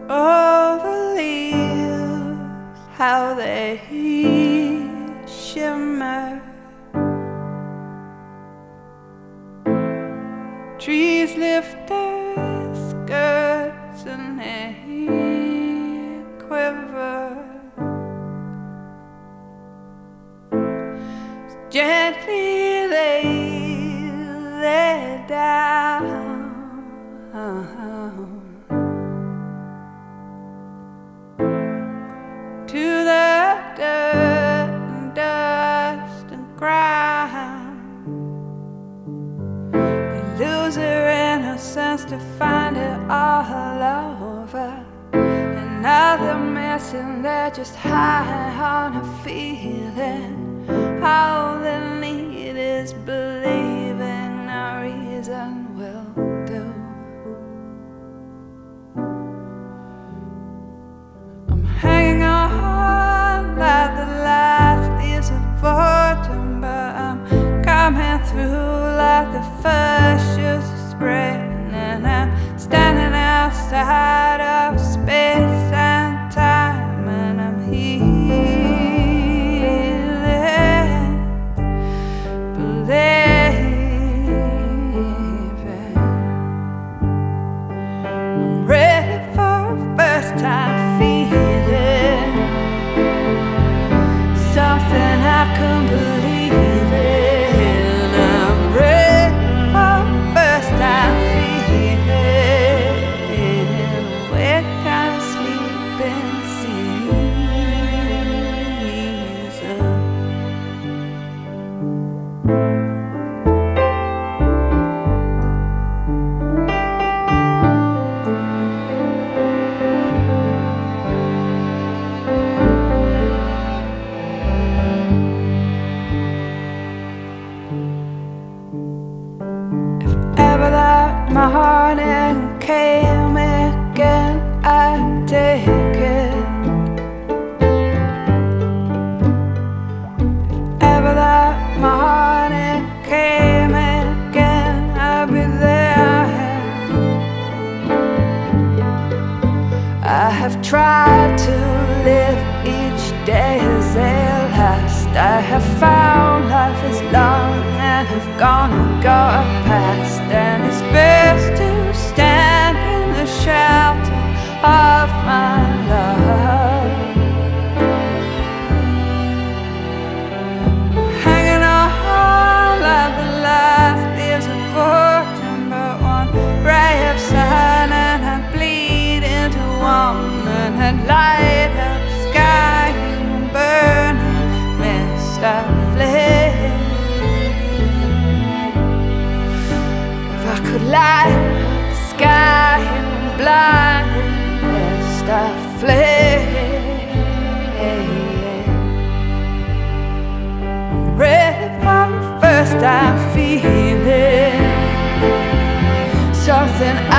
all the leaves, how they shimmer. Trees lift their skirts and they quiver. Gently lay down to the dirt and dust and ground. They lose their innocence to find it all over. And now they're missing, they're just high on a feeling. All they need is believing, no reason will do. I'm hanging on like the last leaves of autumn, but I'm coming through like the first shoes of spring. And I'm standing outside of space and time, and I'm healing. I'm ready for a first time feeling something I couldn't believe in. I'm ready for a first time feeling awake and sleeping season. My heartache came again, I'd take it. If ever that my heartache came again, I'd be there. I have tried to live each day as they last. I have found life is long and have gone and got past. And it's best to stand in the shelter of my love. Hanging on like the last leaves of autumn, but one ray of sun and I'd bleed into one, and I'd light up the sky and burn mist of flame. If I could light up the sky and blind mist of flame, I'm ready for the first time feeling something